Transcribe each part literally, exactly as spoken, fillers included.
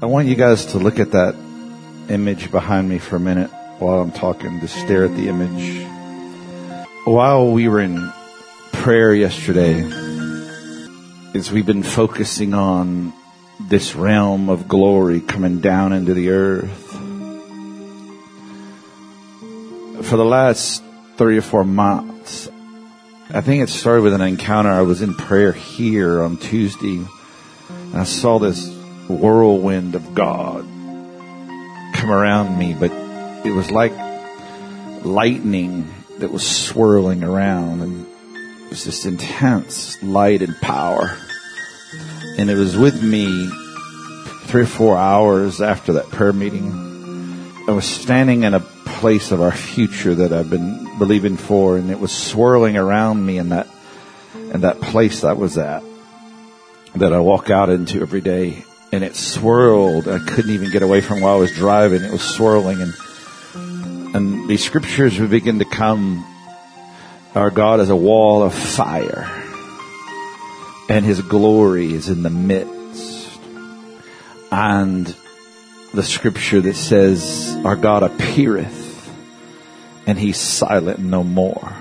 I want you guys to look at that image behind me for a minute while I'm talking. Just stare at the image. While we were in prayer yesterday, as we've been focusing on this realm of glory coming down into the earth, for the last three or four months, I think it started with an encounter. I was in prayer here on Tuesday, and I saw this whirlwind of God come around me, but it was like lightning that was swirling around, and it was this intense light and power. And it was with me three or four hours after that prayer meeting. I was standing in a place of our future that I've been believing for, and it was swirling around me in that in that place I was at, that I walk out into every day. And it swirled. I couldn't even get away from while I was driving. It was swirling. And and these scriptures would begin to come. Our God is a wall of fire, and His glory is in the midst. And the scripture that says, our God appeareth, and He's silent no more.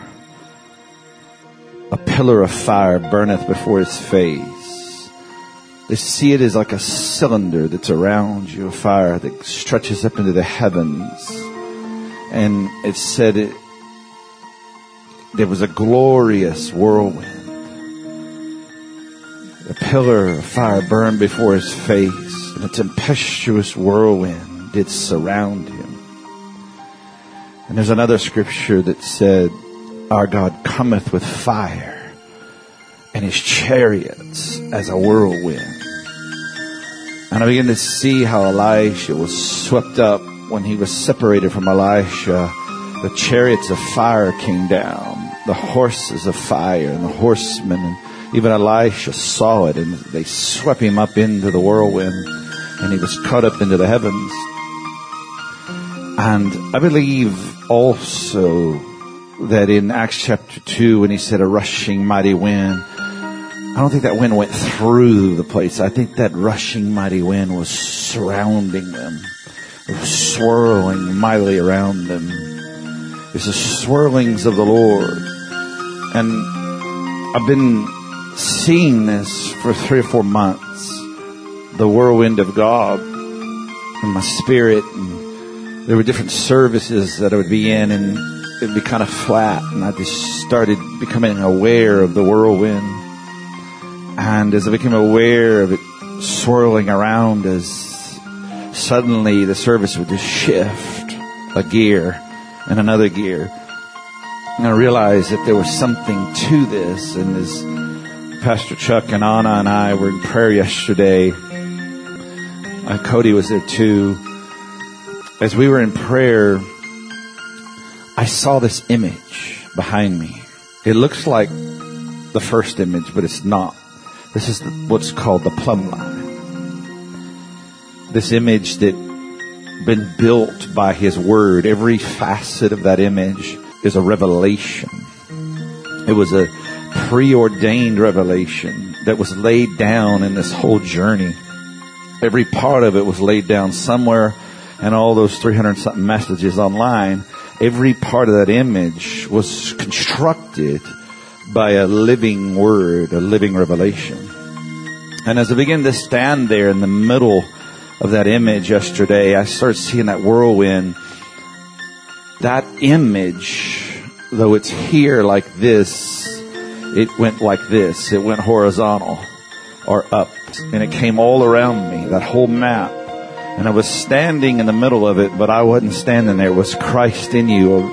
A pillar of fire burneth before His face. They see it as like a cylinder that's around you, a fire that stretches up into the heavens. And it said it, there was a glorious whirlwind. A pillar of fire burned before His face, and a tempestuous whirlwind did surround Him. And there's another scripture that said, our God cometh with fire, and His chariots as a whirlwind. And I began to see how Elisha was swept up when he was separated from Elisha. The chariots of fire came down, the horses of fire, and the horsemen. And even Elisha saw it, and they swept him up into the whirlwind, and he was caught up into the heavens. And I believe also that in Acts chapter two, when he said a rushing mighty wind, I don't think that wind went through the place. I think that rushing mighty wind was surrounding them. It was swirling mightily around them. It's the swirlings of the Lord. And I've been seeing this for three or four months. The whirlwind of God in my spirit. And there were different services that I would be in, and it would be kind of flat. And I just started becoming aware of the whirlwind. And as I became aware of it swirling around us, suddenly the service would just shift a gear and another gear. And I realized that there was something to this. And as Pastor Chuck and Anna and I were in prayer yesterday, uh, Cody was there too. As we were in prayer, I saw this image behind me. It looks like the first image, but it's not. This is the, what's called the plumb line. This image that been built by His Word. Every facet of that image is a revelation. It was a preordained revelation that was laid down in this whole journey. Every part of it was laid down somewhere, and all those three hundred something messages online, every part of that image was constructed by a living word, a living revelation. And as I began to stand there in the middle of that image yesterday, I started seeing that whirlwind. That image, though it's here like this, it went like this. It went horizontal or up, and it came all around me, that whole map. And I was standing in the middle of it, but I wasn't standing there. It was Christ in you.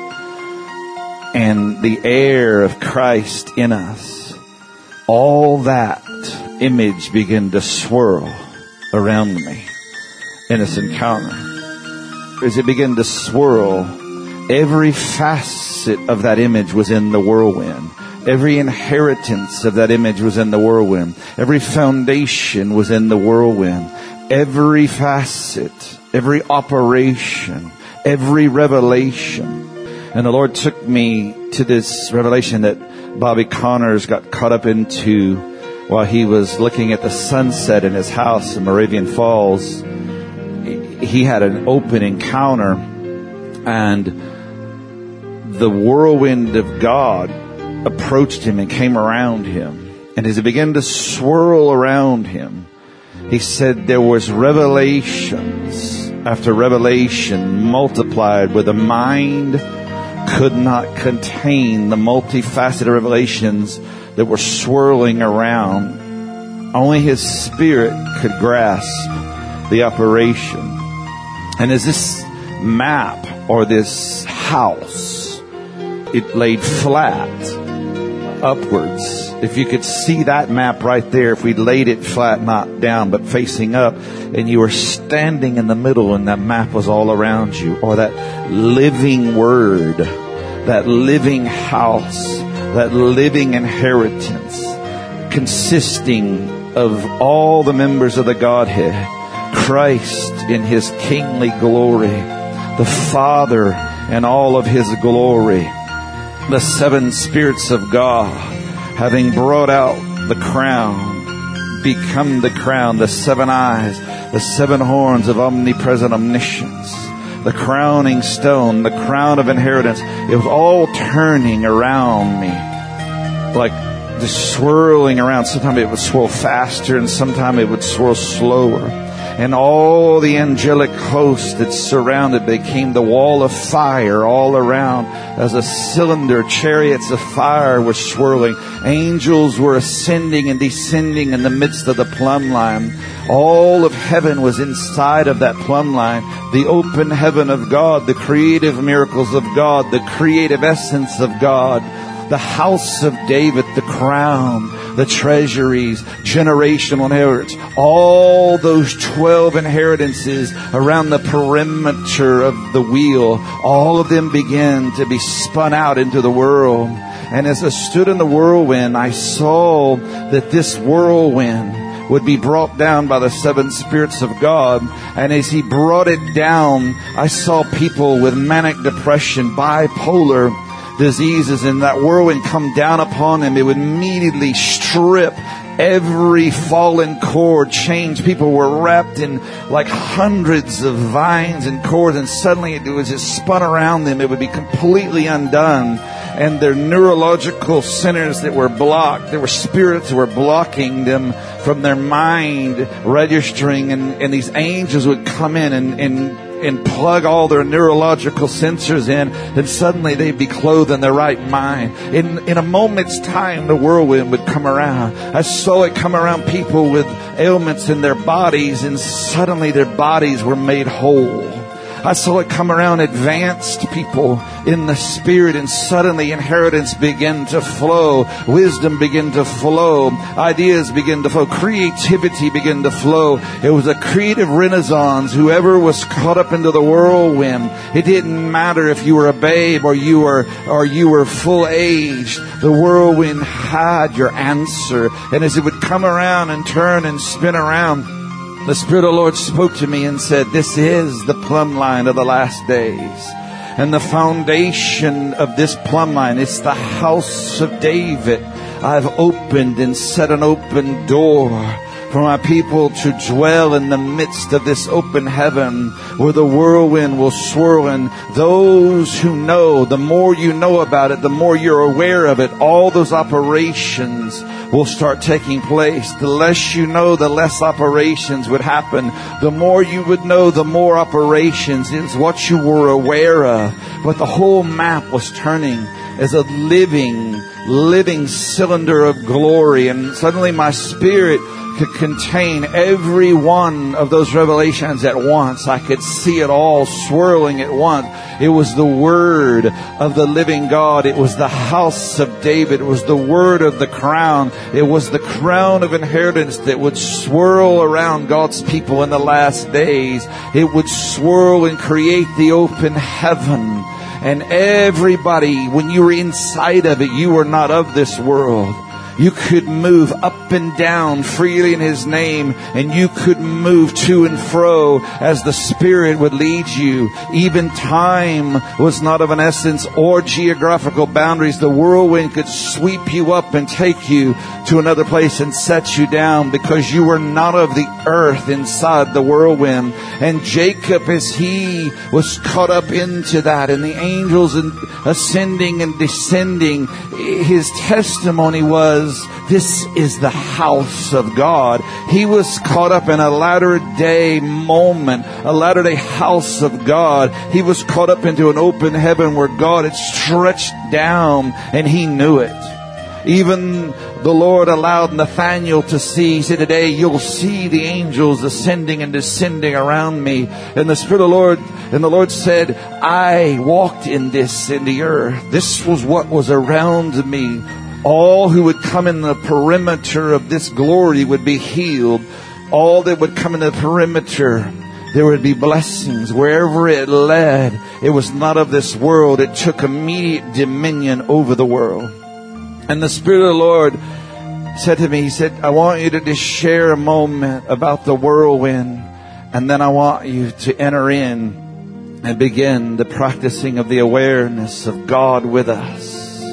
And the air of Christ in us, all that image began to swirl around me in this encounter. As it began to swirl, every facet of that image was in the whirlwind. Every inheritance of that image was in the whirlwind. Every foundation was in the whirlwind. Every facet, every operation, every revelation. And the Lord took me to this revelation that Bobby Connors got caught up into while he was looking at the sunset in his house in Moravian Falls. he had an open encounter, and the whirlwind of God approached him and came around him. And as it began to swirl around him, he said there was revelations after revelation multiplied, where the mind could not contain the multifaceted revelations that were swirling around. Only his spirit could grasp the operation. And as this map or this house, it laid flat upwards. If you could see that map right there, if we laid it flat, not down, but facing up, and you were standing in the middle and that map was all around you, or that living word, that living house, that living inheritance, consisting of all the members of the Godhead, Christ in his kingly glory, the Father in all of his glory, the seven spirits of God, having brought out the crown, become the crown, the seven eyes, the seven horns of omnipresent omniscience, the crowning stone, the crown of inheritance. It was all turning around me, like just swirling around. Sometimes it would swirl faster and sometimes it would swirl slower. And all the angelic host that surrounded became the wall of fire all around. As a cylinder, chariots of fire were swirling. Angels were ascending and descending in the midst of the plumb line. All of heaven was inside of that plumb line. The open heaven of God, the creative miracles of God, the creative essence of God. The house of David, the crown, the treasuries, generational inheritance, all those twelve inheritances around the perimeter of the wheel, all of them began to be spun out into the world. And as I stood in the whirlwind, I saw that this whirlwind would be brought down by the seven spirits of God. And as he brought it down, I saw people with manic depression, bipolar diseases, and that whirlwind come down upon them. It would immediately strip every fallen cord, change. People were wrapped in like hundreds of vines and cords, and suddenly it was just spun around them. It would be completely undone. And their neurological centers that were blocked, there were spirits that were blocking them from their mind registering, and, and these angels would come in and, and and plug all their neurological sensors in, and suddenly they'd be clothed in their right mind. In in a moment's time, the whirlwind would come around. I saw it come around people with ailments in their bodies, and suddenly their bodies were made whole. I saw it come around advanced people in the spirit, and suddenly inheritance began to flow, wisdom began to flow, ideas began to flow, creativity began to flow. It was a creative renaissance. Whoever was caught up into the whirlwind, it didn't matter if you were a babe or you were or you were full aged. The whirlwind had your answer, and as it would come around and turn and spin around, the Spirit of the Lord spoke to me and said, this is the plumb line of the last days. And the foundation of this plumb line, it's the house of David. I've opened and set an open door for my people to dwell in the midst of this open heaven where the whirlwind will swirl. And those who know, the more you know about it, the more you're aware of it, all those operations will start taking place. The less you know, the less operations would happen. The more you would know, the more operations is what you were aware of. But the whole map was turning as a living, living cylinder of glory. And suddenly my spirit could contain every one of those revelations at once. I could see it all swirling at once. It was the word of the living God. It was the house of David. It was the word of the crown. It was the crown of inheritance that would swirl around God's people in the last days. It would swirl and create the open heaven. And everybody, when you were inside of it, you were not of this world. You could move up and down freely in His name, and you could move to and fro as the Spirit would lead you. Even time was not of an essence or geographical boundaries. The whirlwind could sweep you up and take you to another place and set you down, because you were not of the earth inside the whirlwind. And Jacob, as he was caught up into that, and the angels ascending and descending, his testimony was, this is the house of God. He was caught up in a latter day moment, a latter day house of God. He was caught up into an open heaven where God had stretched down, and he knew it. Even the Lord allowed Nathanael to see. He said, today you'll see the angels ascending and descending around me. And the Spirit of the Lord, and the Lord said, I walked in this in the earth. This was what was around me. All who would come in the perimeter of this glory would be healed. All that would come in the perimeter, there would be blessings. Wherever it led, it was not of this world. It took immediate dominion over the world. And the Spirit of the Lord said to me, He said, I want you to just share a moment about the whirlwind. And then I want you to enter in and begin the practicing of the awareness of God with us.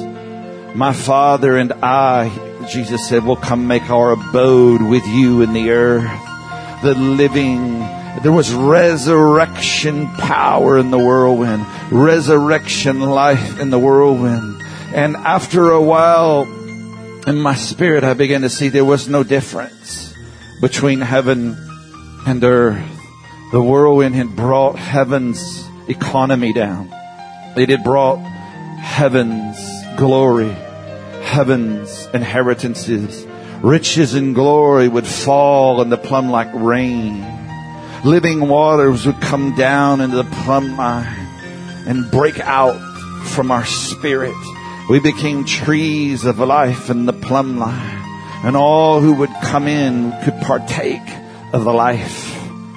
My Father and I, Jesus said, will come make our abode with you in the earth. The living, there was resurrection power in the whirlwind, resurrection life in the whirlwind. And after a while, in my spirit, I began to see there was no difference between heaven and earth. The whirlwind had brought heaven's economy down. It had brought heaven's glory, heaven's inheritances. Riches and glory would fall in the plumb like rain. Living waters would come down into the plumb line and break out from our spirit. We became trees of life in the plumb line. And all who would come in could partake of the life.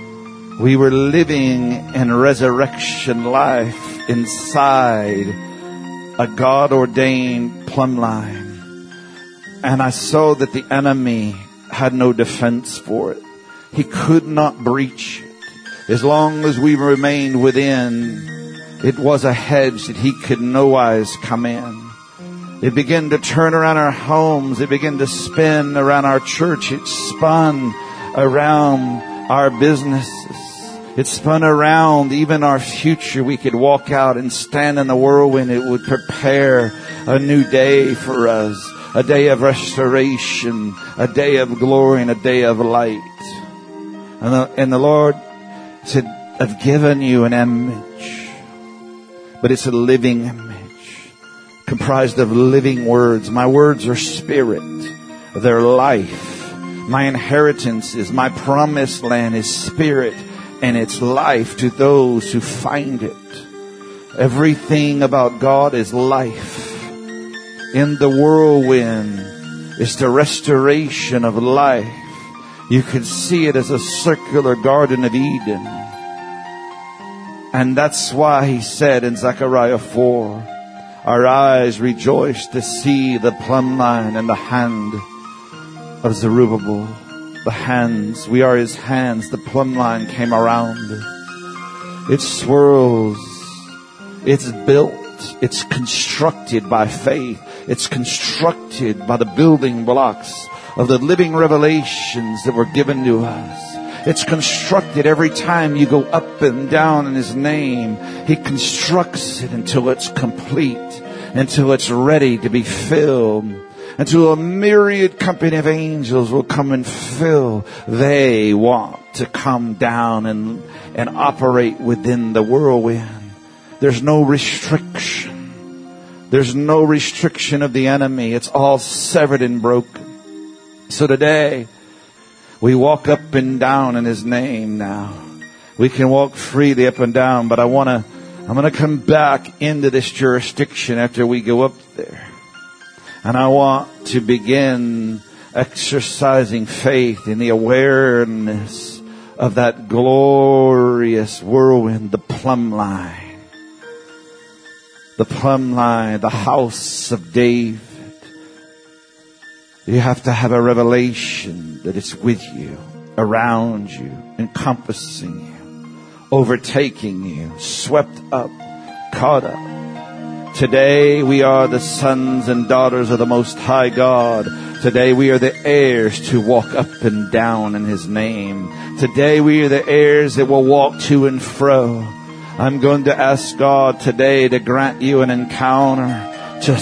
We were living in resurrection life inside a God-ordained plumb line. And I saw that the enemy had no defense for it. He could not breach it. As long as we remained within, it was a hedge that he could nowise come in. It began to turn around our homes. It began to spin around our church. It spun around our businesses. It spun around even our future. We could walk out and stand in the whirlwind. It would prepare a new day for us. A day of restoration. A day of glory and a day of light. And the, and the Lord said, I've given you an image. But it's a living image. Comprised of living words. My words are spirit. They're life. My inheritance is, my promised land is spirit. And it's life to those who find it. Everything about God is life. In the whirlwind is the restoration of life. You can see it as a circular Garden of Eden. And that's why he said in Zechariah four, our eyes rejoice to see the plumb line and the hand of Zerubbabel. The hands, we are his hands. The plumb line came around. It swirls. It's built. It's constructed by faith. It's constructed by the building blocks of the living revelations that were given to us. It's constructed every time you go up and down in his name. He constructs it until it's complete, until it's ready to be filled, until a myriad company of angels will come and fill. They want to come down and, and operate within the whirlwind. There's no restriction. There's no restriction of the enemy. It's all severed and broken. So today, we walk up and down in his name now. We can walk freely up and down, but I want to, I'm going to come back into this jurisdiction after we go up there. And I want to begin exercising faith in the awareness of that glorious whirlwind, the plumb line. The plumb line, the house of David. You have to have a revelation that it's with you, around you, encompassing you, overtaking you, swept up, caught up. Today we are the sons and daughters of the Most High God. Today we are the heirs to walk up and down in His name. Today we are the heirs that will walk to and fro. I'm going to ask God today to grant you an encounter to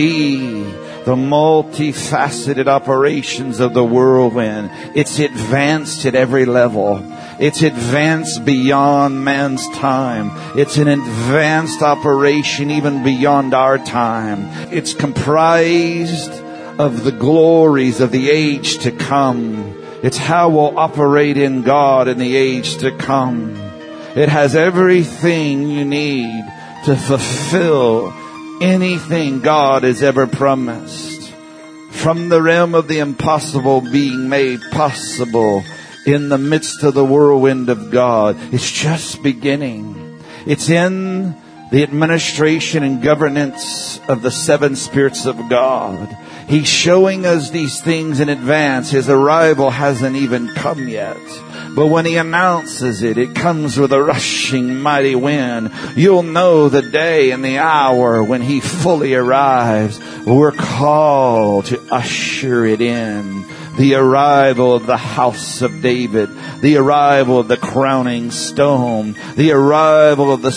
see the multifaceted operations of the whirlwind. It's advanced at every level. It's advanced beyond man's time. It's an advanced operation even beyond our time. It's comprised of the glories of the age to come. It's how we'll operate in God in the age to come. It has everything you need to fulfill anything God has ever promised. From the realm of the impossible being made possible in the midst of the whirlwind of God. It's just beginning. It's in the administration and governance of the seven spirits of God. He's showing us these things in advance. His arrival hasn't even come yet. But when He announces it, it comes with a rushing mighty wind. You'll know the day and the hour when He fully arrives. We're called to usher it in. The arrival of the house of David. The arrival of the crowning stone. The arrival of the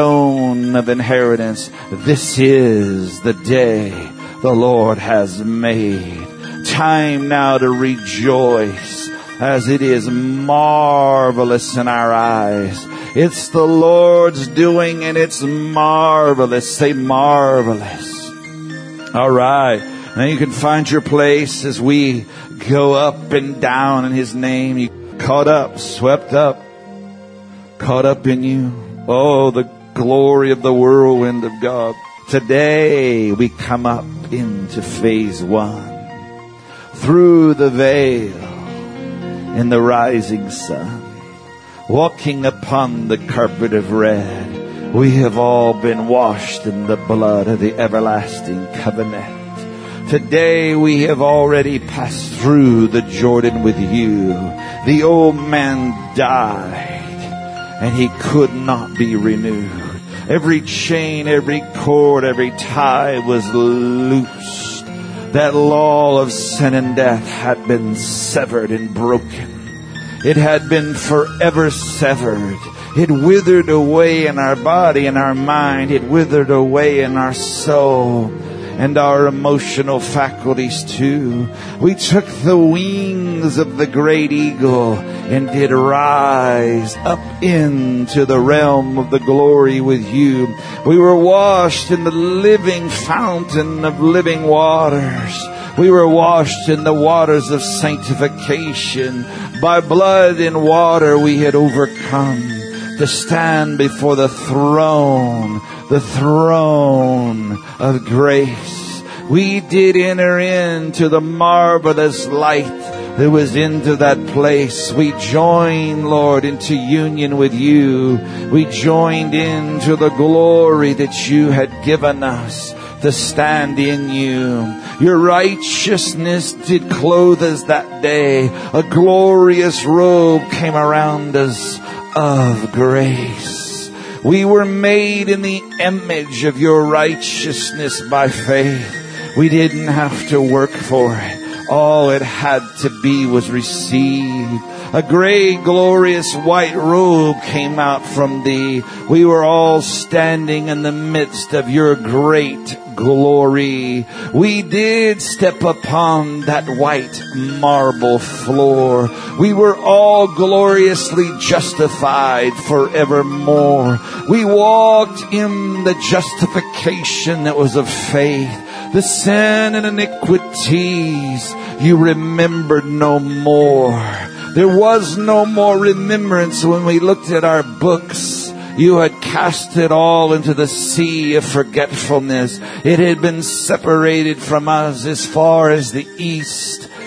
stone of inheritance. This is the day the Lord has made. Time now to rejoice, as it is marvelous in our eyes. It's the Lord's doing, and it's marvelous. Say marvelous. All right. Now you can find your place as we go up and down in His name. You caught up, swept up, caught up in you. Oh, the glory of the whirlwind of God. Today we come up into phase one. Through the veil in the rising sun, walking upon the carpet of red, we have all been washed in the blood of the everlasting covenant. Today we have already passed through the Jordan with you. The old man died, and he could not be renewed. Every chain, every cord, every tie was loosed. That law of sin and death had been severed and broken. It had been forever severed. It withered away in our body and our mind. It withered away in our soul and our emotional faculties too. We took the wings of the great eagle and did rise up into the realm of the glory with you. We were washed in the living fountain of living waters. We were washed in the waters of sanctification. By blood and water we had overcome to stand before the throne, the throne of grace. We did enter into the marvelous light that was into that place. We joined, Lord, into union with you. We joined into the glory that you had given us to stand in you. Your righteousness did clothe us that day. A glorious robe came around us of grace. We were made in the image of your righteousness by faith. We didn't have to work for it. All it had to be was received. A great, glorious white robe came out from thee. We were all standing in the midst of your great glory. We did step upon that white marble floor. We were all gloriously justified forevermore. We walked in the justification that was of faith. The sin and iniquities you remembered no more. There was no more remembrance when we looked at our books. You had cast it all into the sea of forgetfulness. It had been separated from us as far as the east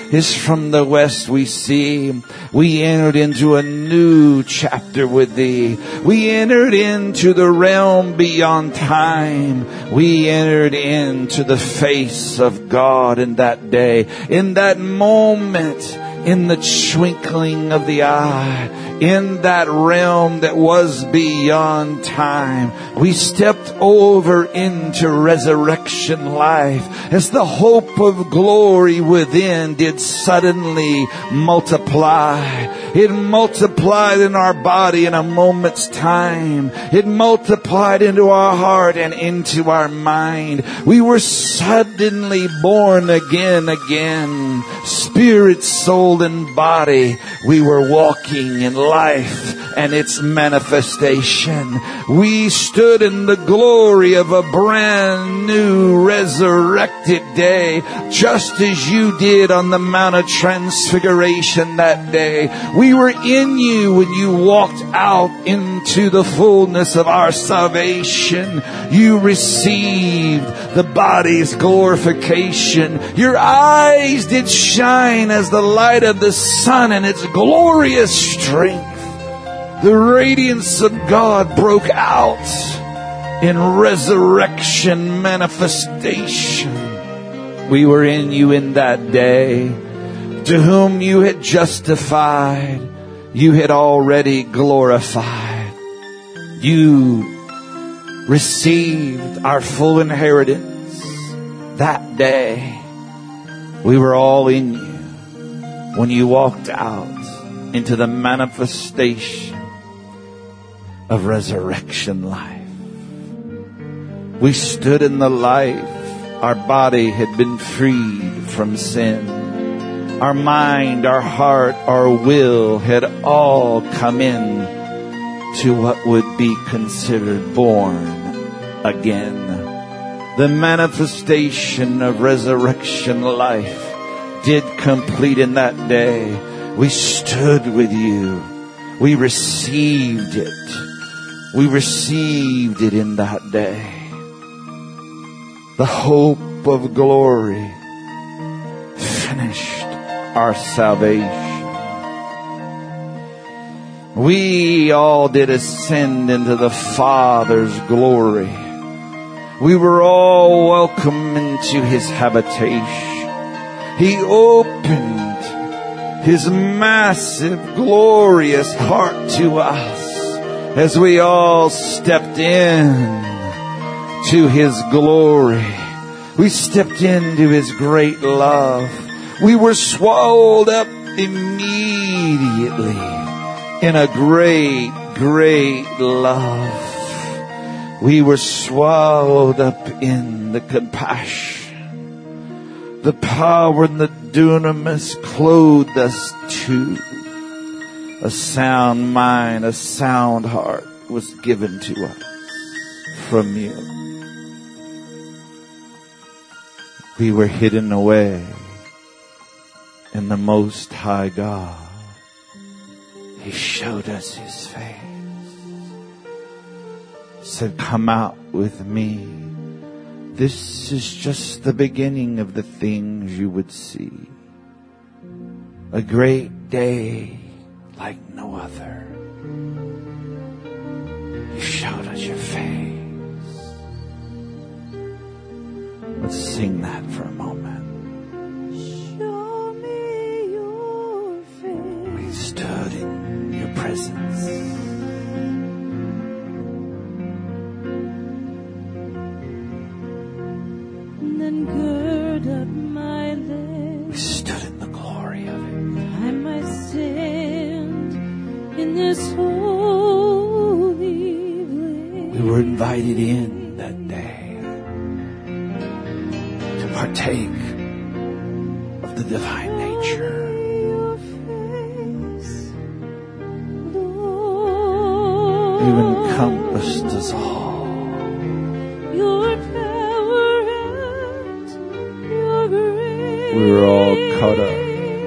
is from the west we see. We entered into a new chapter with thee. We entered into the realm beyond time. We entered into the face of God in that day, in that moment, in the twinkling of the eye, in that realm that was beyond time. We stepped over into resurrection life as the hope of glory within did suddenly multiply. It multiplied in our body in a moment's time. It multiplied into our heart and into our mind. We were suddenly born again, again, spirit, soul, and body. We were walking in life and its manifestation. We stood in the glory of a brand new resurrected day, just as you did on the Mount of Transfiguration that day. We were in you when you walked out into the fullness of our salvation. You received the body's glorification. Your eyes did shine as the light of the sun in its glorious strength. The radiance of God broke out in resurrection manifestation. We were in you in that day, to whom you had justified, you had already glorified. You received our full inheritance that day. We were all in you when you walked out into the manifestation of resurrection life. We stood in the life. Our body had been freed from sin. Our mind, our heart, our will had all come in to what would be considered born again. The manifestation of resurrection life did complete in that day. We stood with you. We received it. We received it in that day. The hope of glory finished our salvation. We all did ascend into the Father's glory. We were all welcome into His habitation. He opened His massive, glorious heart to us as we all stepped in to His glory. We stepped into His great love. We were swallowed up immediately in a great, great love. We were swallowed up in the compassion. The power and the dunamis clothed us too. A sound mind, a sound heart was given to us from you. We were hidden away in the Most High God. He showed us His face. Said, come out with me. This is just the beginning of the things you would see. A great day like no other. You showed us your face. Let's sing that for a moment. Show me your face. We stood in your presence. Then gird up my legs. We stood in the glory of it. I might stand in this holy place. We were invited in that day to partake of the divine nature. Your face, Lord. You encompassed us all. Your power and your grace. We were all caught up.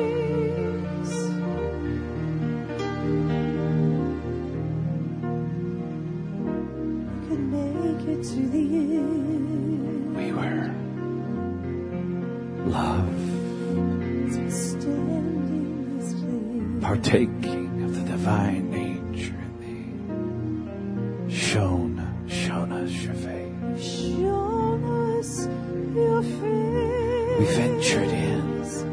Could make it to the end. We were loved. As we partaking of the divine nature in thee. Shown, shown us your face. Shown us your face. We ventured in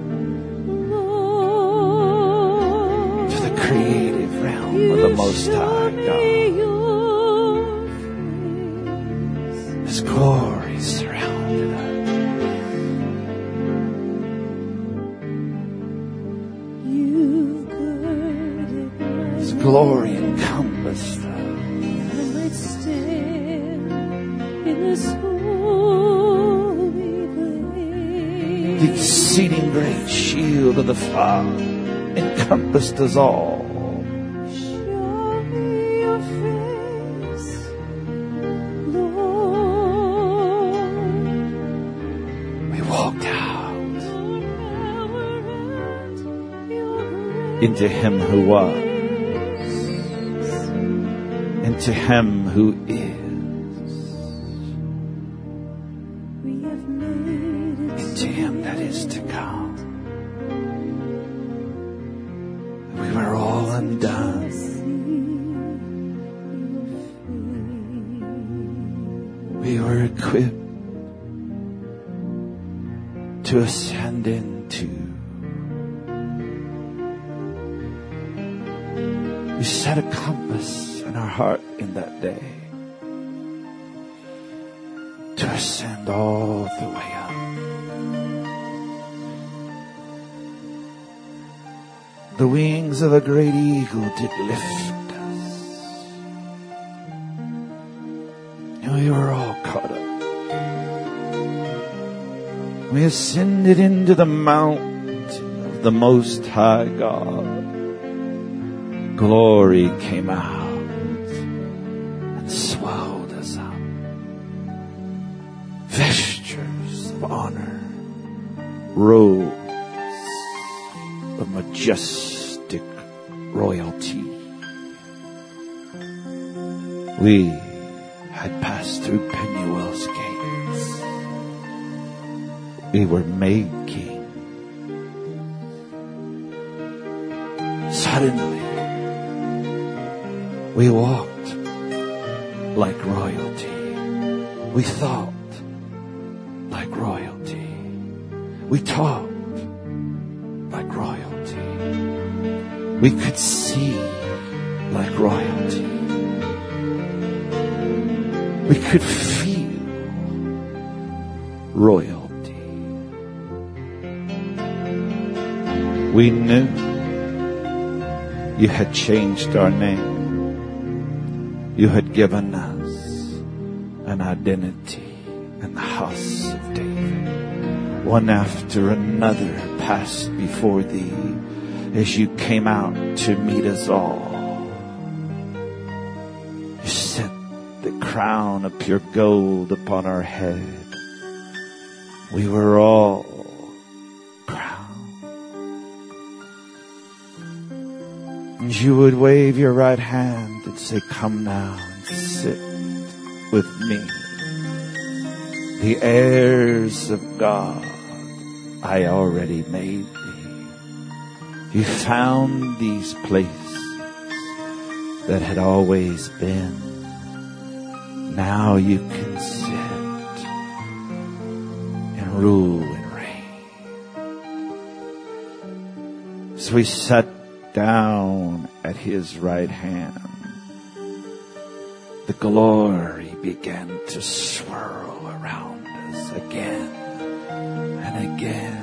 Lord, to the creative realm of the Most High God. His glory surrounded us. His glory encompassed us. I might stand in this holy place. The exceeding great shield of the Father encompassed us all. Show me your face, Lord. We walked out Lord, now we're at your into Him who was, into Him who is, We have made it into Him that is to come. We were all undone. We were equipped to ascend into. You set a compass in our heart in that day to ascend all the way up. The wings of a great eagle did lift us. And we were all caught up. We ascended into the mount of the Most High God. Glory came out and swelled us up. Vestures of honor, robes of majestic royalty. We had passed through Penuel's gates. We were made king. Suddenly, we walked like royalty. We thought like royalty. We talked like royalty. We could see like royalty. We could feel royalty. We knew you had changed our name. You had given us an identity in the house of David. One after another passed before thee as you came out to meet us all. You set the crown of pure gold upon our head. We were all crowned. And you would wave your right hand and say, come now and sit with me. The heirs of God, I already made thee. You found these places that had always been. Now you can sit and rule and reign. So we sat down at his right hand. The glory began to swirl around us again and again.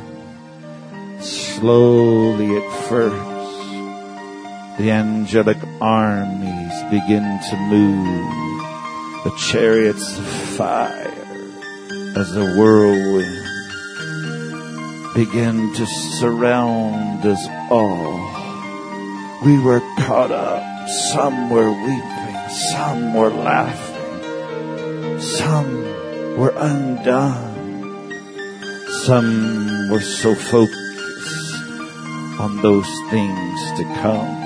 Slowly at first, the angelic armies begin to move, the chariots of fire as the whirlwind begin to surround us all. We were caught up. Some were weeping, some were laughing, some were undone, some were so focused on those things to come.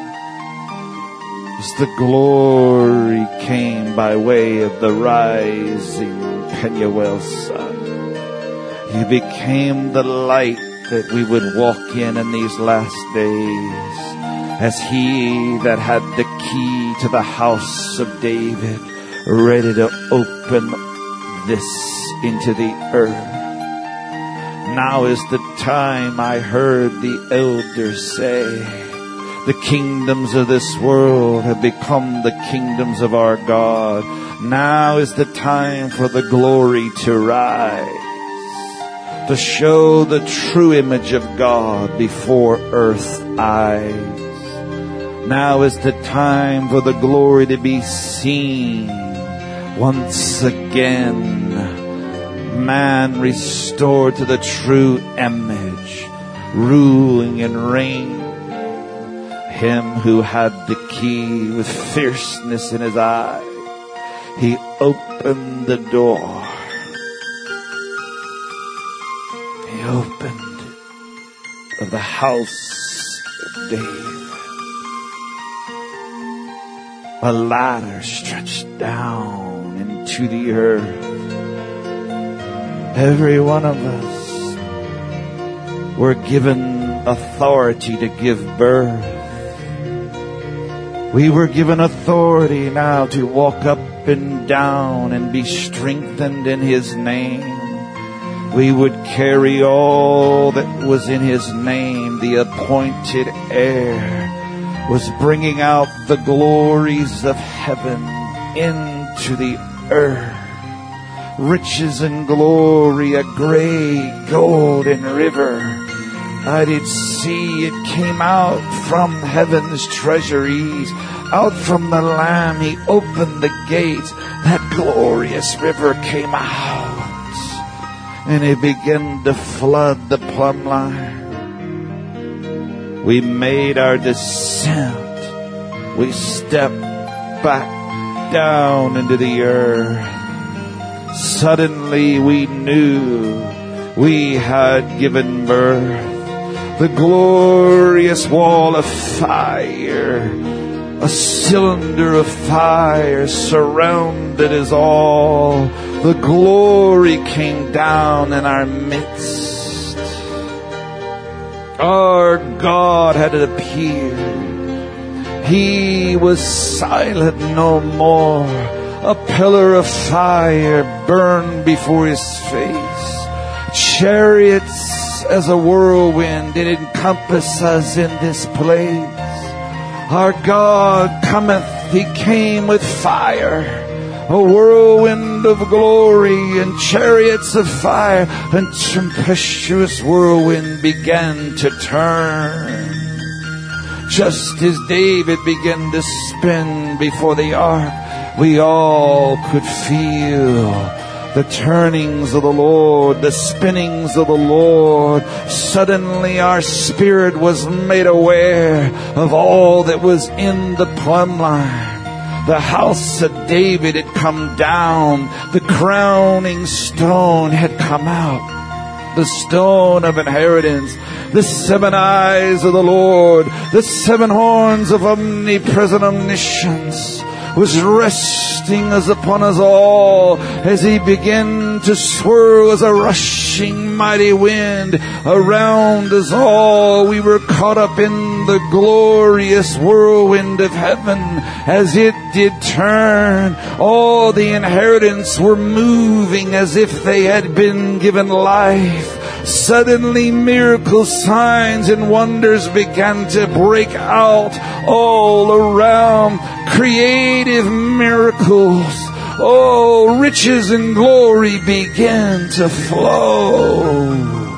As the glory came by way of the rising Penuel sun, you became the light that we would walk in in these last days. as he that had the key to the house of David, ready to open this into the earth. Now is the time, I heard the elders say, the kingdoms of this world have become the kingdoms of our God. Now is the time for the glory to rise, to show the true image of God before earth's eyes. Now is the time for the glory to be seen once again. Man restored to the true image, ruling and reigning. Him who had the key with fierceness in his eye, he opened the door. He opened of the house of David. A ladder stretched down into the earth. Every one of us were given authority to give birth. We were given authority now to walk up and down and be strengthened in His name. We would carry all that was in His name. The appointed heir was bringing out the glories of heaven into the earth. Riches and glory, a great golden river. I did see it came out from heaven's treasuries. Out from the Lamb, He opened the gates. That glorious river came out, and it began to flood the plumb line. We made our descent. We stepped back down into the earth. Suddenly we knew we had given birth. The glorious wall of fire, a cylinder of fire surrounded us all. The glory came down in our midst. Our God had appeared. He was silent no more. A pillar of fire burned before His face. Chariots as a whirlwind did encompass us in this place. Our God cometh, He came with fire, a whirlwind of glory and chariots of fire, and tempestuous whirlwind began to turn. Just as David began to spin before the ark, we all could feel the turnings of the Lord, the spinnings of the Lord. Suddenly our spirit was made aware of all that was in the plumb line. The house of David had come down. The crowning stone had come out. The stone of inheritance. The seven eyes of the Lord. The seven horns of omnipresent omniscience was resting as upon us all as He began to swirl as a rushing mighty wind around us all. We were caught up in the glorious whirlwind of heaven as it did turn. All the inheritance were moving as if they had been given life. Suddenly miracles, signs, and wonders began to break out all around. Creative miracles. Oh, riches and glory began to flow.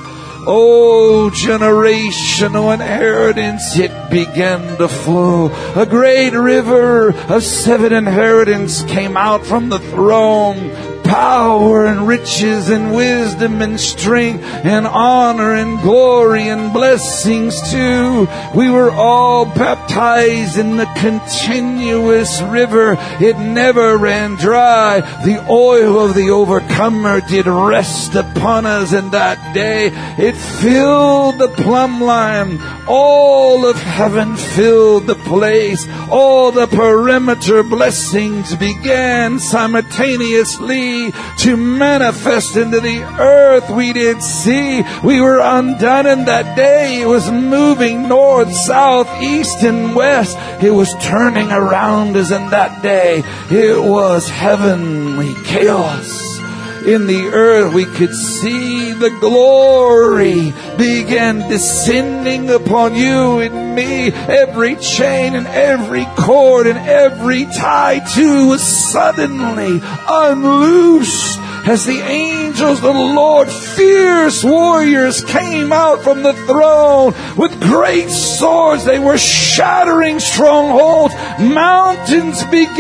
Oh, generational inheritance, it began to flow. A great river of seven inheritance came out from the throne. Power and riches and wisdom and strength and honor and glory and blessings too. We were all baptized in the continuous river. It never ran dry. The oil of the overcomer did rest upon us in that day. It filled the plumb line. All of heaven filled the place. All the perimeter blessings began simultaneously see to manifest into the earth. We did see. We were undone in that day. It was moving north, south, east, and west. It was turning around us in that day. It was heavenly chaos. In the earth, we could see the glory began descending upon you and me. Every chain and every cord and every tie too was suddenly unloosed as the angels of the Lord, fierce warriors, came out from the throne with great swords. They were shattering strongholds. Mountains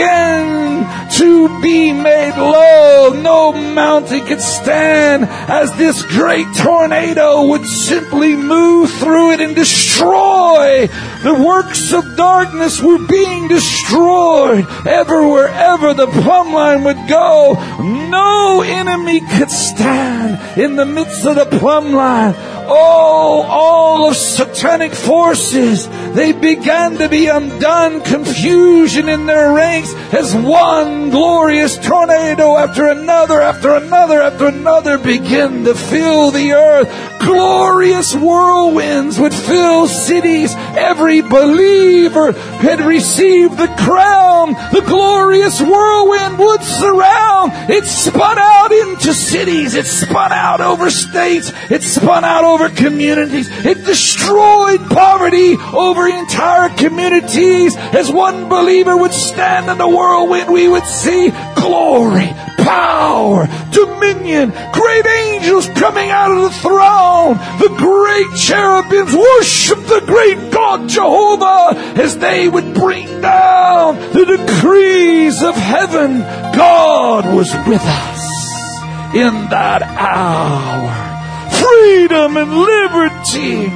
began to be made low. No mountain could stand as this great tornado would simply move through it and destroy. The works of darkness were being destroyed. Everywhere, ever the plumb line would go, no enemy could stand in the midst of the plumb line. Oh, all of satanic forces, they began to be undone. Confusion in their ranks as one glorious tornado after another, after another, after another began to fill the earth. Glorious whirlwinds would fill cities. Every believer had received the crown. The glorious whirlwind would surround. It spun out into cities. It spun out over states. It spun out over communities. It destroyed poverty over entire communities. As one believer would stand in the whirlwind, we would see glory, power, dominion, great angels coming out of the throne. The great cherubims worship the great God Jehovah as they would bring down the decrees of heaven. God was with us in that hour. Freedom and liberty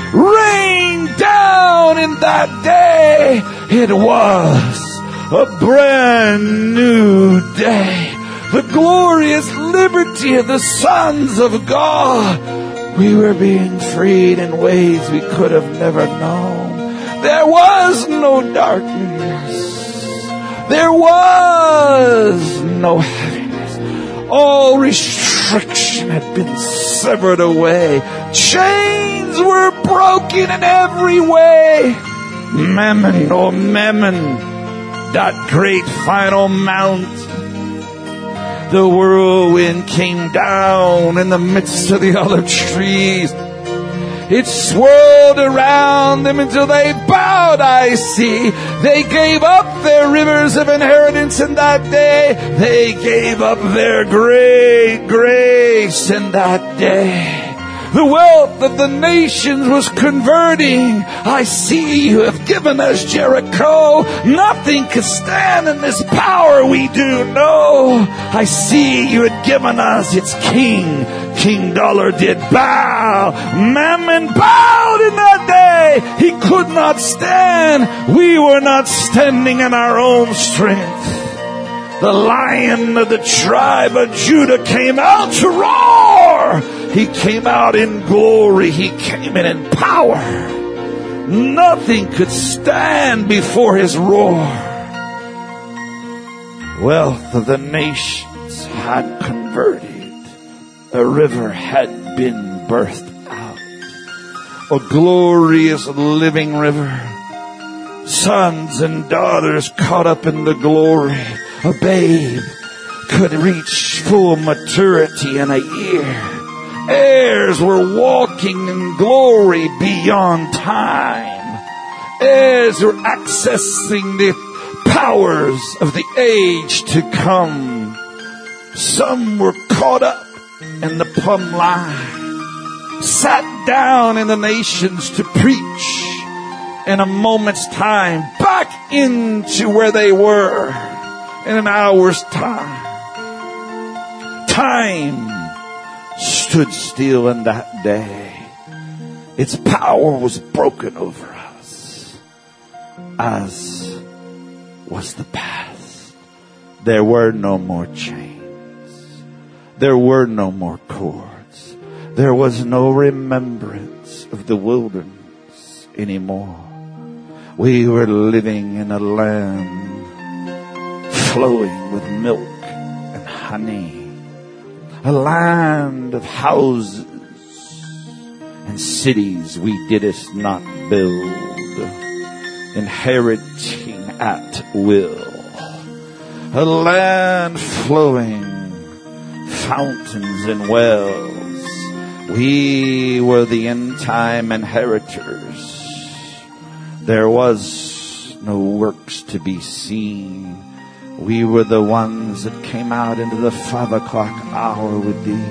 rained down in that day. It was a brand new day. The glorious liberty of the sons of God. We were being freed in ways we could have never known. There was no darkness. There was no heaviness. All restriction had been severed away. Chains were broken in every way. Mammon, oh Mammon, that great final mount. The whirlwind came down in the midst of the olive trees. It swirled around them until they bowed, I see. They gave up their rivers of inheritance in that day. They gave up their great grace in that day. The wealth of the nations was converting. I see you have given us Jericho. Nothing could stand in this power we do know. I see you had given us its king. King Dollar did bow. Mammon bowed in that day. He could not stand. We were not standing in our own strength. The Lion of the tribe of Judah came out to roar. He came out in glory. He came in in power. Nothing could stand before his roar. Wealth of the nations had converted. A river had been birthed out. A glorious living river. Sons and daughters caught up in the glory. A babe could reach full maturity in a year. Heirs were walking in glory beyond time. Heirs were accessing the powers of the age to come. Some were caught up in the plumb line, sat down in the nations to preach in a moment's time, back into where they were in an hour's time. Time stood still in that day. Its power was broken over us, as was the past. There were no more chains. There were no more cords. There was no remembrance of the wilderness anymore. We were living in a land flowing with milk and honey. honey, a land of houses and cities we didst not build, inheriting at will, a land flowing fountains and wells. We were the end time inheritors. There was no works to be seen. We were the ones that came out into the five o'clock hour with thee.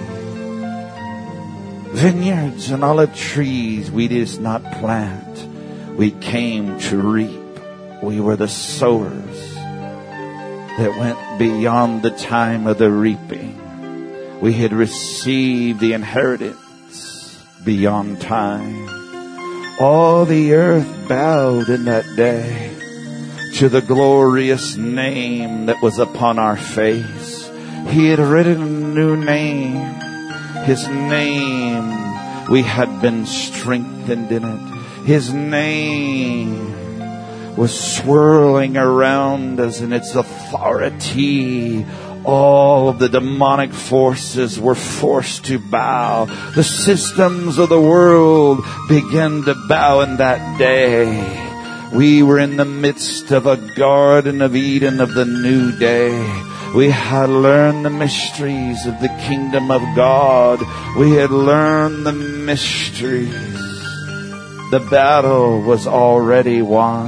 Vineyards and olive trees we did not plant. We came to reap. We were the sowers that went beyond the time of the reaping. We had received the inheritance beyond time. All the earth bowed in that day to the glorious name that was upon our face. He had written a new name. His name, we had been strengthened in it. His name was swirling around us in its authority. All of the demonic forces were forced to bow. The systems of the world began to bow in that day. We were in the midst of a Garden of Eden of the new day. We had learned the mysteries of the kingdom of God. We had learned the mysteries. The battle was already won.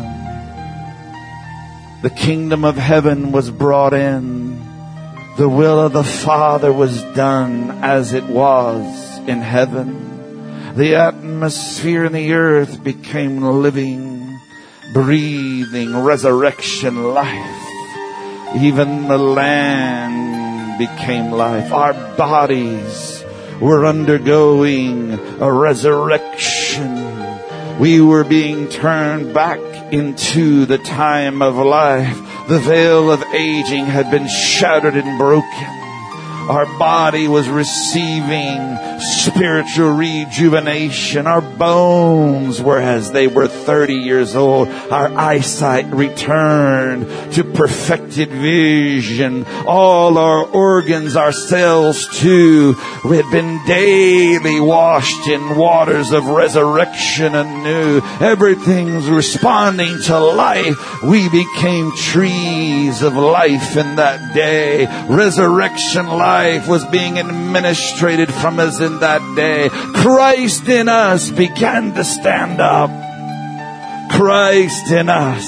The kingdom of heaven was brought in. The will of the Father was done as it was in heaven. The atmosphere and the earth became living, breathing resurrection life. Even the land became life. Our bodies were undergoing a resurrection. We were being turned back into the time of life. The veil of aging had been shattered and broken. Our body was receiving spiritual rejuvenation. Our bones were as they were thirty years old. Our eyesight returned to perfected vision. All our organs, our cells too, we had been daily washed in waters of resurrection anew. Everything's responding to life. We became trees of life in that day. Resurrection life. Life was being administrated from us in that day. Christ in us began to stand up. Christ in us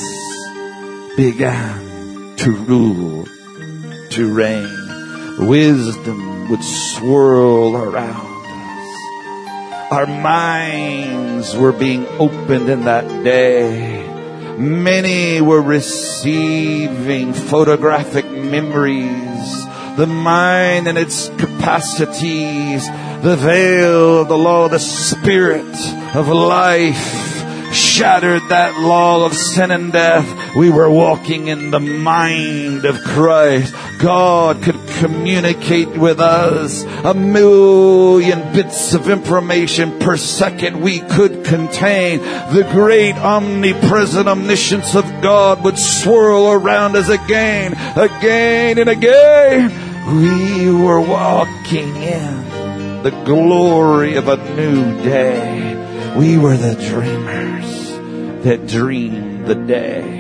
began to rule, to reign. Wisdom would swirl around us. Our minds were being opened in that day. Many were receiving photographic memories. The mind and its capacities, the veil of the law, the spirit of life shattered that law of sin and death. We were walking in the mind of Christ. God could communicate with us a million bits of information per second we could contain. The great omnipresent omniscience of God would swirl around us again, again and again. We were walking in the glory of a new day. We were the dreamers that dreamed the day.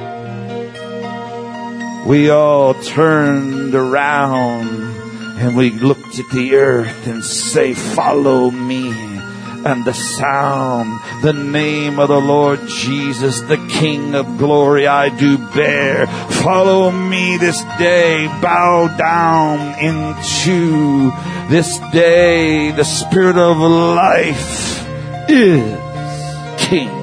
We all turned around and we looked at the earth and say, follow me. And the sound, the name of the Lord Jesus, the King of glory, I do bear. Follow me this day. Bow down into this day. The Spirit of life is King.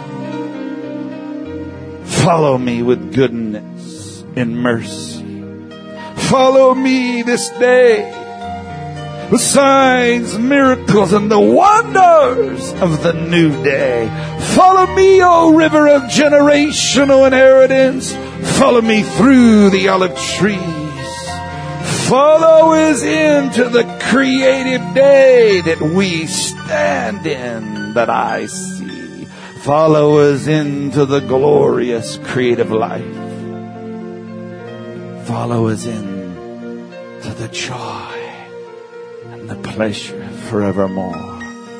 Follow me with goodness and mercy. Follow me this day. The signs, miracles, and the wonders of the new day. Follow me, O river of generational inheritance. Follow me through the olive trees. Follow us into the creative day that we stand in, that I see. Follow us into the glorious creative life. Follow us in to the joy and the pleasure forevermore.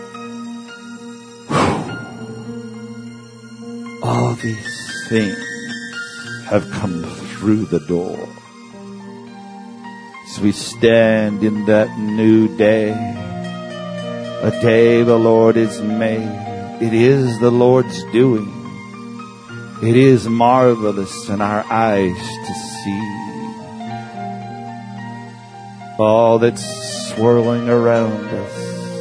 Whew. All these things have come through the door. As we stand in that new day, a day the Lord has made. It is the Lord's doing. It is marvelous in our eyes to see. All that's swirling around us.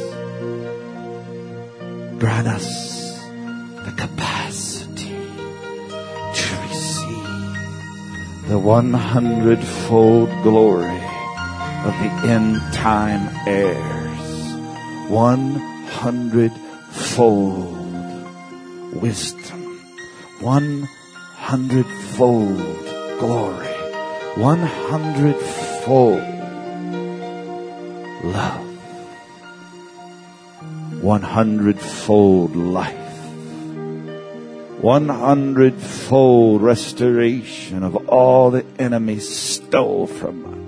Grant us the capacity to receive the one hundredfold glory of the end time heirs. One hundredfold wisdom. One hundredfold glory. One hundredfold love. One hundredfold life. One hundredfold restoration of all the enemy stole from us.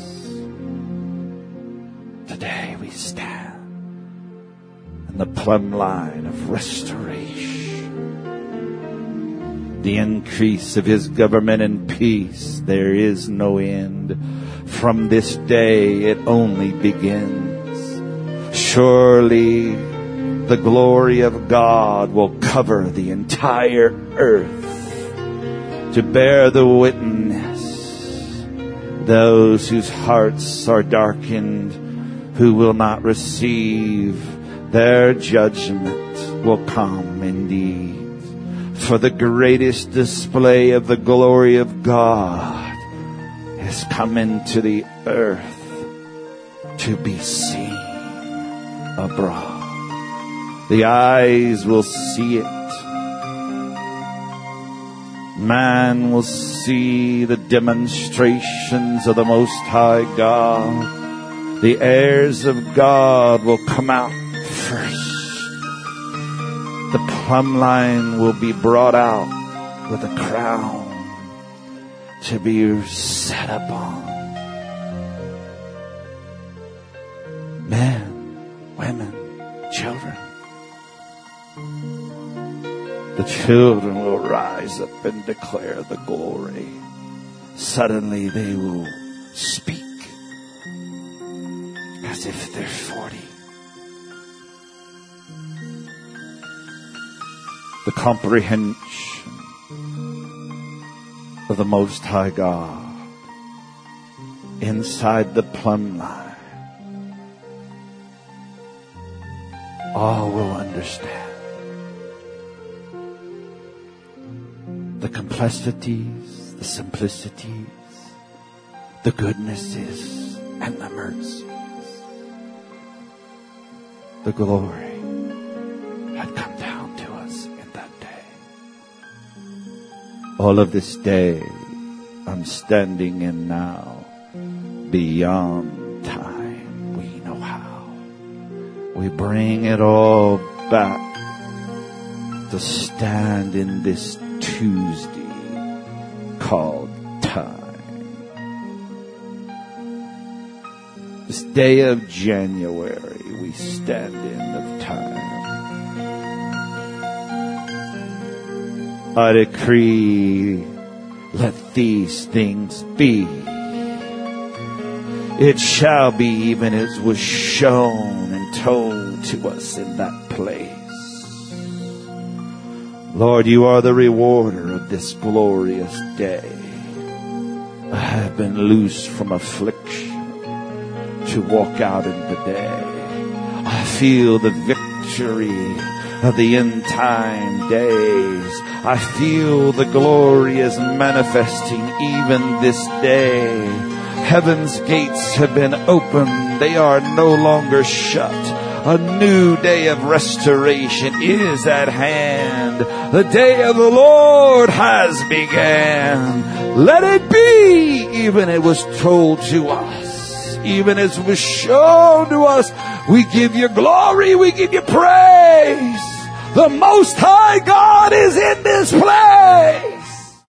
Today we stand in the plumb line of restoration. The increase of His government and peace, there is no end. From this day it only begins. Surely the glory of God will cover the entire earth to bear the witness. Those whose hearts are darkened, who will not receive, their judgment will come indeed. For the greatest display of the glory of God has come into the earth to be seen abroad. The eyes will see it. Man will see the demonstrations of the Most High God. The heirs of God will come out first. The plumb line will be brought out with a crown to be set upon. Men, women, children. The children will rise up and declare the glory. Suddenly they will speak as if they're forty. The comprehension of the Most High God inside the plumb line. All will understand the complexities, the simplicities, the goodnesses, and the mercies. The glory had come down to us in that day. All of this day I'm standing in now, beyond time. We know how. We bring it all back to stand in this Tuesday called time. This day of January we stand in of time. I decree, let these things be. It shall be even as was shown and told to us in that place. Lord, you are the rewarder of this glorious day. I have been loosed from affliction to walk out in the day. I feel the victory of the end time days. I feel the glory is manifesting even this day. Heaven's gates have been opened. They are no longer shut. A new day of restoration is at hand. The day of the Lord has began. Let it be, even it was told to us, even as was shown to us. We give you glory, we give you praise. The Most High God is in this place.